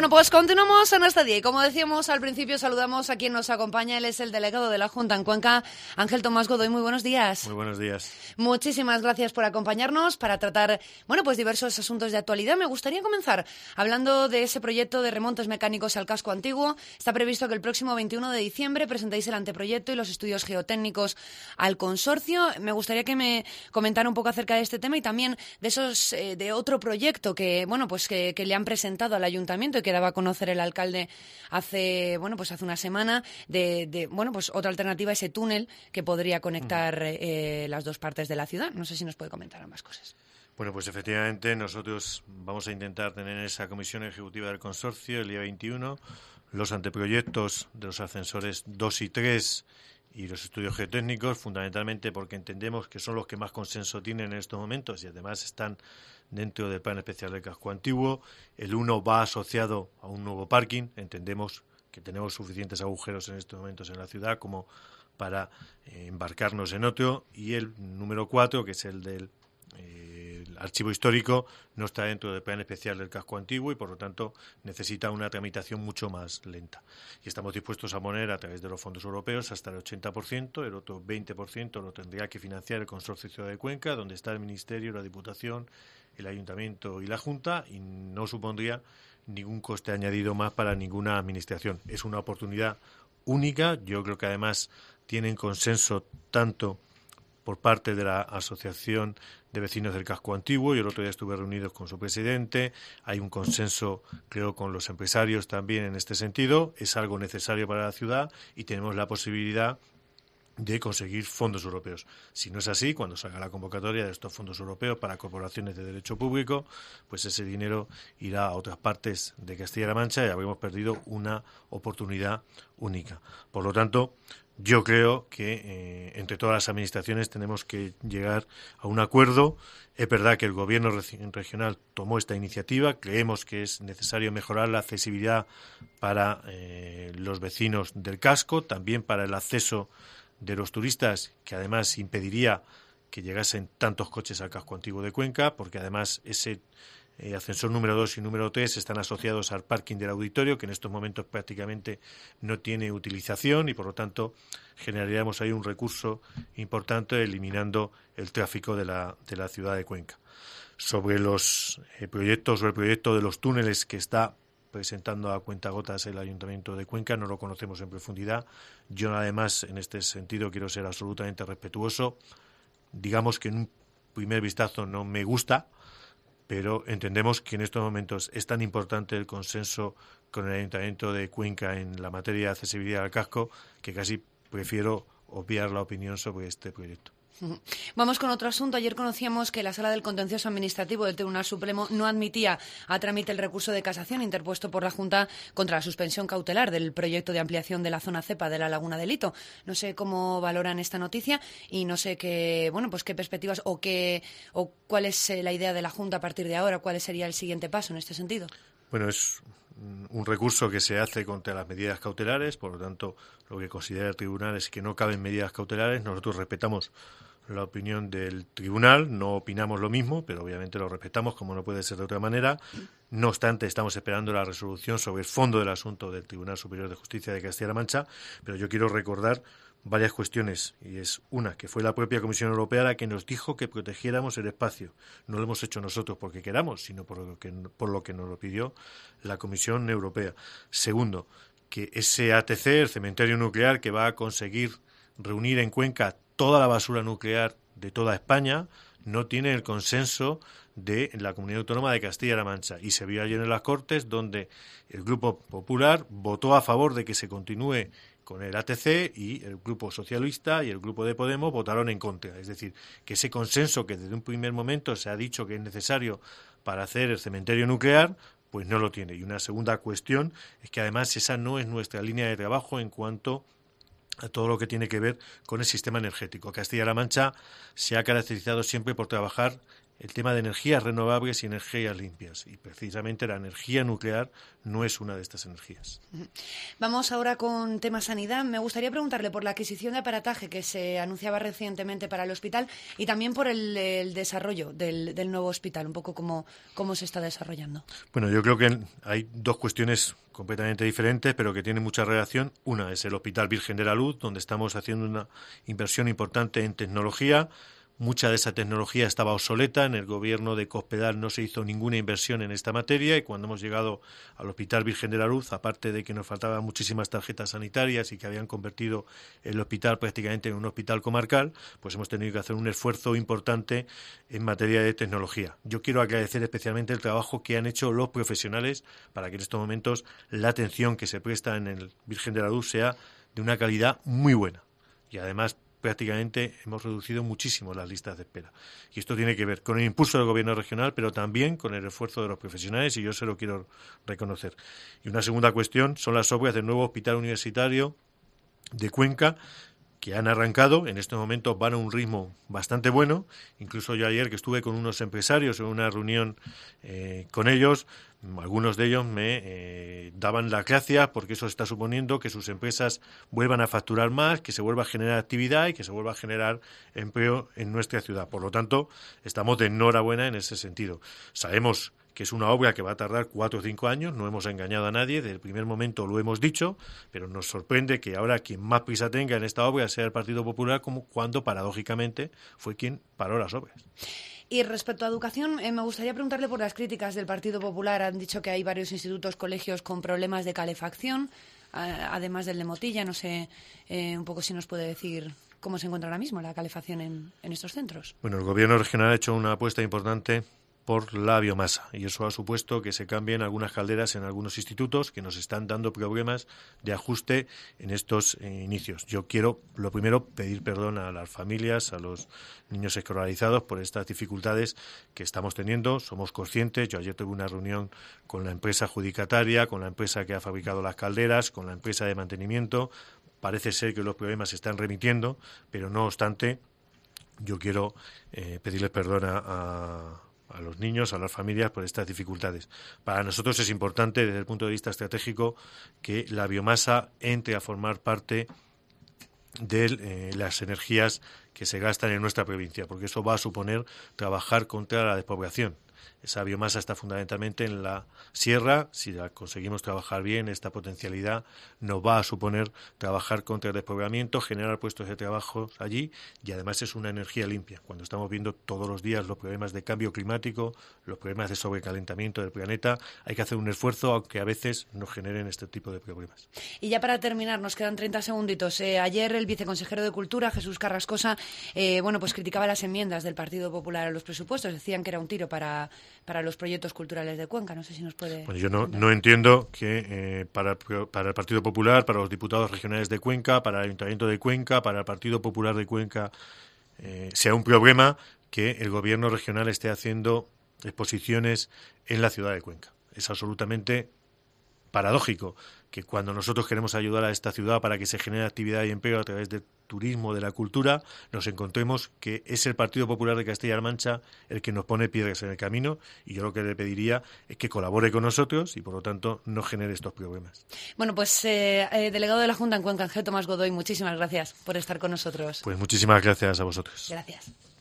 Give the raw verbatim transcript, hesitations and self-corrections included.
Bueno, pues continuamos en este día y como decíamos al principio saludamos a quien nos acompaña, él es el delegado de la Junta en Cuenca, Ángel Tomás Godoy. Muy buenos días. Muy buenos días. Muchísimas gracias por acompañarnos para tratar, bueno, pues diversos asuntos de actualidad. Me gustaría comenzar hablando de ese proyecto de remontes mecánicos al casco antiguo. Está previsto que el próximo veintiuno de diciembre presentéis el anteproyecto y los estudios geotécnicos al consorcio. Me gustaría que me comentara un poco acerca de este tema y también de esos eh, de otro proyecto que, bueno, pues que, que le han presentado al ayuntamiento y que daba a conocer el alcalde hace, bueno, pues hace una semana de, de bueno, pues otra alternativa, ese túnel que podría conectar eh, las dos partes de la ciudad. No sé si nos puede comentar ambas cosas. Bueno, pues efectivamente nosotros vamos a intentar tener en esa comisión ejecutiva del consorcio el día veintiuno los anteproyectos de los ascensores dos y tres y los estudios geotécnicos, fundamentalmente porque entendemos que son los que más consenso tienen en estos momentos y además están dentro del plan especial del casco antiguo. El uno va asociado a un nuevo parking. Entendemos que tenemos suficientes agujeros en estos momentos en la ciudad como para eh, embarcarnos en otro. Y el número cuatro, que es el del eh, el archivo histórico, no está dentro del plan especial del casco antiguo y por lo tanto necesita una tramitación mucho más lenta. Y estamos dispuestos a poner a través de los fondos europeos hasta el ochenta por ciento, el otro veinte por ciento lo tendría que financiar el Consorcio Ciudad de Cuenca, donde está el Ministerio, la Diputación, el Ayuntamiento y la Junta, y no supondría ningún coste añadido más para ninguna administración. Es una oportunidad única. Yo creo que además tienen consenso tanto por parte de la Asociación de Vecinos del Casco Antiguo. Yo el otro día estuve reunido con su presidente. Hay un consenso, creo, con los empresarios también en este sentido. Es algo necesario para la ciudad y tenemos la posibilidad de conseguir fondos europeos. Si no es así, cuando salga la convocatoria de estos fondos europeos para corporaciones de derecho público, pues ese dinero irá a otras partes de Castilla-La Mancha y habremos perdido una oportunidad única. Por lo tanto, yo creo que eh, entre todas las administraciones tenemos que llegar a un acuerdo. Es verdad que el gobierno regional tomó esta iniciativa. Creemos que es necesario mejorar la accesibilidad para eh, los vecinos del casco, también para el acceso de los turistas, que además impediría que llegasen tantos coches al casco antiguo de Cuenca, porque además ese eh, ascensor número dos y número tres están asociados al parking del auditorio, que en estos momentos prácticamente no tiene utilización y por lo tanto generaríamos ahí un recurso importante eliminando el tráfico de la, de la ciudad de Cuenca. Sobre los eh, proyectos, sobre el proyecto de los túneles que está presentando a cuentagotas el Ayuntamiento de Cuenca, no lo conocemos en profundidad. Yo, además, en este sentido, quiero ser absolutamente respetuoso. Digamos que en un primer vistazo no me gusta, pero entendemos que en estos momentos es tan importante el consenso con el Ayuntamiento de Cuenca en la materia de accesibilidad al casco que casi prefiero obviar la opinión sobre este proyecto. Vamos con otro asunto. Ayer conocíamos que la Sala del Contencioso Administrativo del Tribunal Supremo no admitía a trámite el recurso de casación interpuesto por la Junta contra la suspensión cautelar del proyecto de ampliación de la zona cepa de la Laguna de Lito. No sé cómo valoran esta noticia y no sé qué, bueno, pues qué perspectivas o qué o cuál es la idea de la Junta a partir de ahora, cuál sería el siguiente paso en este sentido. Bueno, es un recurso que se hace contra las medidas cautelares, por lo tanto, lo que considera el tribunal es que no caben medidas cautelares. Nosotros respetamos la opinión del tribunal, no opinamos lo mismo, pero obviamente lo respetamos como no puede ser de otra manera. No obstante, estamos esperando la resolución sobre el fondo del asunto del Tribunal Superior de Justicia de Castilla-La Mancha, pero yo quiero recordar varias cuestiones, y es una, que fue la propia Comisión Europea la que nos dijo que protegiéramos el espacio. No lo hemos hecho nosotros porque queramos, sino por lo que, por lo que nos lo pidió la Comisión Europea. Segundo, que ese A T C, el cementerio nuclear, que va a conseguir reunir en Cuenca toda la basura nuclear de toda España, no tiene el consenso de la Comunidad Autónoma de Castilla-La Mancha. Y se vio ayer en las Cortes, donde el Grupo Popular votó a favor de que se continúe con el A T C y el Grupo Socialista y el Grupo de Podemos votaron en contra. Es decir, que ese consenso que desde un primer momento se ha dicho que es necesario para hacer el cementerio nuclear, pues no lo tiene. Y una segunda cuestión es que además esa no es nuestra línea de trabajo en cuanto a todo lo que tiene que ver con el sistema energético. Castilla-La Mancha se ha caracterizado siempre por trabajar el tema de energías renovables y energías limpias. Y precisamente la energía nuclear no es una de estas energías. Vamos ahora con tema sanidad. Me gustaría preguntarle por la adquisición de aparataje que se anunciaba recientemente para el hospital y también por el, el desarrollo del, del nuevo hospital, un poco cómo, cómo se está desarrollando. Bueno, yo creo que hay dos cuestiones completamente diferentes, pero que tienen mucha relación. Una es el Hospital Virgen de la Luz, donde estamos haciendo una inversión importante en tecnología. Mucha de esa tecnología estaba obsoleta. En el gobierno de Cospedal no se hizo ninguna inversión en esta materia y cuando hemos llegado al Hospital Virgen de la Luz, aparte de que nos faltaban muchísimas tarjetas sanitarias y que habían convertido el hospital prácticamente en un hospital comarcal, pues hemos tenido que hacer un esfuerzo importante en materia de tecnología. Yo quiero agradecer especialmente el trabajo que han hecho los profesionales para que en estos momentos la atención que se presta en el Virgen de la Luz sea de una calidad muy buena y además prácticamente hemos reducido muchísimo las listas de espera. Y esto tiene que ver con el impulso del gobierno regional, pero también con el esfuerzo de los profesionales, y yo se lo quiero reconocer. Y una segunda cuestión son las obras del nuevo hospital universitario de Cuenca, que han arrancado, en estos momentos van a un ritmo bastante bueno. Incluso yo ayer que estuve con unos empresarios en una reunión eh, con ellos, algunos de ellos me eh, daban las gracias porque eso está suponiendo que sus empresas vuelvan a facturar más, que se vuelva a generar actividad y que se vuelva a generar empleo en nuestra ciudad. Por lo tanto, estamos de enhorabuena en ese sentido. Sabemos que es una obra que va a tardar cuatro o cinco años, no hemos engañado a nadie, desde el primer momento lo hemos dicho, pero nos sorprende que ahora quien más prisa tenga en esta obra sea el Partido Popular, como cuando paradójicamente fue quien paró las obras. Y respecto a educación, eh, me gustaría preguntarle por las críticas del Partido Popular. Han dicho que hay varios institutos, colegios con problemas de calefacción, a, además del de Motilla. No sé eh, un poco si nos puede decir cómo se encuentra ahora mismo la calefacción en, en estos centros. Bueno, el Gobierno regional ha hecho una apuesta importante por la biomasa y eso ha supuesto que se cambien algunas calderas en algunos institutos que nos están dando problemas de ajuste en estos eh, inicios. Yo quiero, lo primero, pedir perdón a las familias, a los niños escolarizados por estas dificultades que estamos teniendo. Somos conscientes. Yo ayer tuve una reunión con la empresa adjudicataria, con la empresa que ha fabricado las calderas, con la empresa de mantenimiento. Parece ser que los problemas se están remitiendo, pero no obstante, yo quiero eh, pedirles perdón a, a a los niños, a las familias por estas dificultades. Para nosotros es importante desde el punto de vista estratégico que la biomasa entre a formar parte de eh, las energías que se gastan en nuestra provincia, porque eso va a suponer trabajar contra la despoblación. Esa biomasa está fundamentalmente en la sierra. Si la conseguimos trabajar bien, esta potencialidad nos va a suponer trabajar contra el despoblamiento, generar puestos de trabajo allí y además es una energía limpia. Cuando estamos viendo todos los días los problemas de cambio climático, los problemas de sobrecalentamiento del planeta, hay que hacer un esfuerzo, aunque a veces nos generen este tipo de problemas. Y ya para terminar, nos quedan treinta segunditos. Eh, ayer el viceconsejero de Cultura, Jesús Carrascosa, eh, bueno, pues criticaba las enmiendas del Partido Popular a los presupuestos. Decían que era un tiro para para los proyectos culturales de Cuenca. No sé si nos puede... Bueno, yo no, no entiendo que eh, para, para el Partido Popular, para los diputados regionales de Cuenca, para el Ayuntamiento de Cuenca, para el Partido Popular de Cuenca, eh, sea un problema que el gobierno regional esté haciendo exposiciones en la ciudad de Cuenca. Es absolutamente paradójico que cuando nosotros queremos ayudar a esta ciudad para que se genere actividad y empleo a través del turismo, de la cultura, nos encontremos que es el Partido Popular de Castilla-La Mancha el que nos pone piedras en el camino y yo lo que le pediría es que colabore con nosotros y por lo tanto no genere estos problemas. Bueno, pues eh, eh, delegado de la Junta en Cuenca, Ángel Tomás Godoy, muchísimas gracias por estar con nosotros. Pues muchísimas gracias a vosotros. Gracias.